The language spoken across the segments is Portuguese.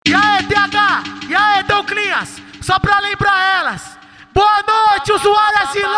E aí, TH? E aí, Douclinhas? Só pra lembrar elas. Boa noite, usuárias e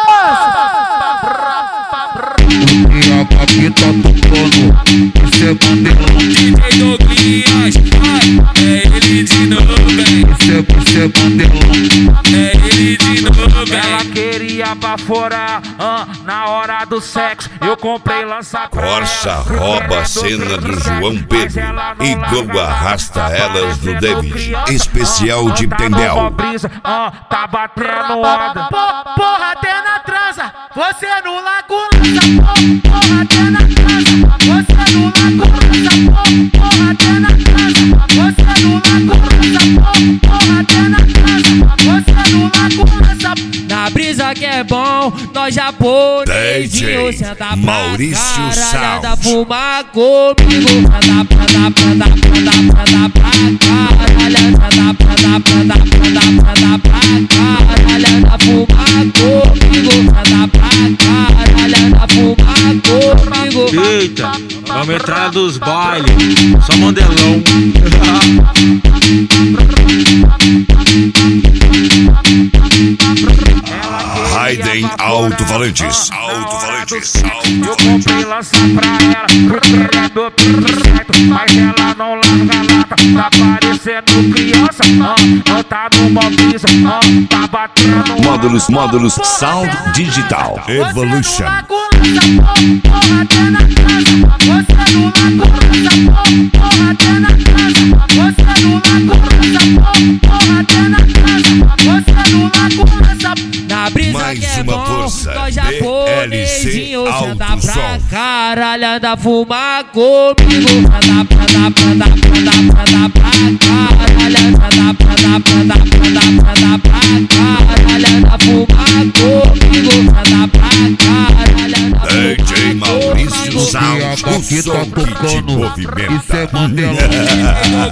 E a aqui tá tocando, isso é bandeirão. DJ Douclinhas, é ele de novo, vem. Isso é bandeirão. É ele de novo, vem. Ela queria baforar, na hora do sexo. Eu comprei lança pra Corsa rouba a cena do João Pedro e Gogo arrasta elas no David. Especial de Tendel. Tá batendo onda. Porra, até na transa, você no lago lança. Porra, até na transa, você no lago lança. Porra, até na transa, você no lago lança. Porra, até na transa, você no lago lança. Na brisa que é bom, nós japonesinho, DJ senta pra Maurício caralho, anda Sound. fumar comigo, senta pra caralho, senta pra caralho, anda fumar comigo, senta pra caralho, anda fumar comigo. Eita, vamos entrar dos bailes, só modelão. Raiden Alto-Valentes. Eu comprei lança pra ela, querendo tudo certo, mas ela não larga a lata. Tá parecendo criança, não tá numa brisa, tá batendo. Módulos Sound Digital Evolution. Porra, até na casa, você no lago lança. Porra, até na casa, você no lago lança. Porra, até na casa, você no lago lança. Na brisa Mais que é uma bom, força, nós DLC japonesinho, senta Alto pra Som. caralho, anda fumar comigo, senta pra caralho, senta pra caralho, anda fumar comigo, senta pra caralho, anda DJ fumar Maurício comigo. Sound, o Aqui som tá que te tocando, isso é movimenta. bandeirão.